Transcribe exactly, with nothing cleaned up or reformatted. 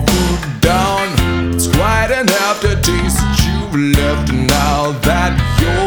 your food down. It's quite an aftertaste that you've left, and now that you're